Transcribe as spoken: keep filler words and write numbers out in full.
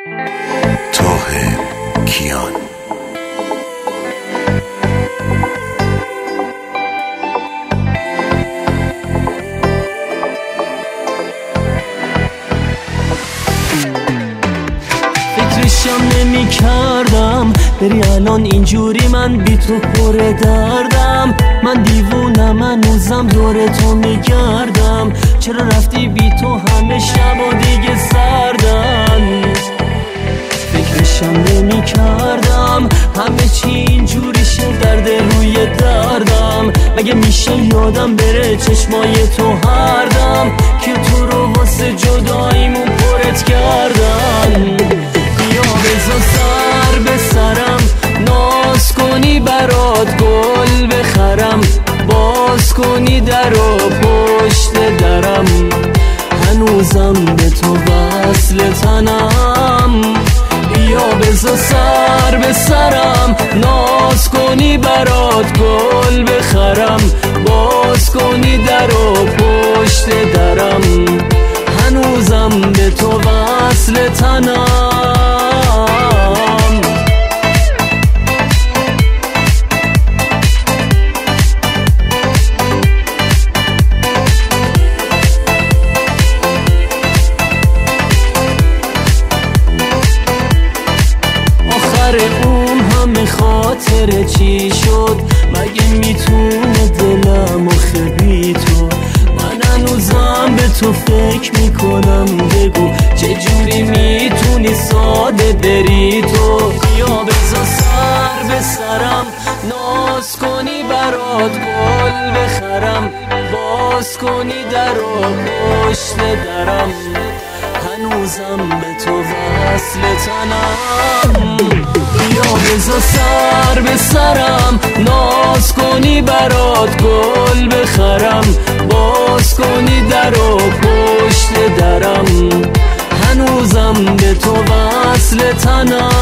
طاهر کیان. فکرشم نمی کردم بری الان اینجوری، من بی تو پر دردم. من دیوونم، من هنوزم دور تو میگردم. چرا رفتی بی تو همه شب و دیگه سردن؟ فکرشم نمی کردم همه چی اینجوری شه، درد روی دردم. مگه میشه یادم بره چشمای تو هر دم که تو رو واسه جداییمون پرت کردن. بیا بزا سر به سرم، ناز کنی برات گل بخرم، باز کنی در و پشت درم. هنوزم به تو وصل تنم. بیا بزا سر به سرم، ناز کنی برات گل بخرم، باز کنی در و پشت درم. هنوزم به تو وصل تنم. اون همه خاطر چی شد؟ مگه میتونه دلم آخه بی تو؟ من هنوزم به تو فکر میکنم، بگو چجوری میتونی ساده بری تو؟ بیا بزا سر به سرم، ناز کنی برات گل بخرم، باز کنی در و پشت درم. هنوزم به تو وصل تنم. بیا بزا سر به سرم، ناز کنی برات گل بخرم، باز کنی در و پشت درم. هنوزم به تو وصل تنم.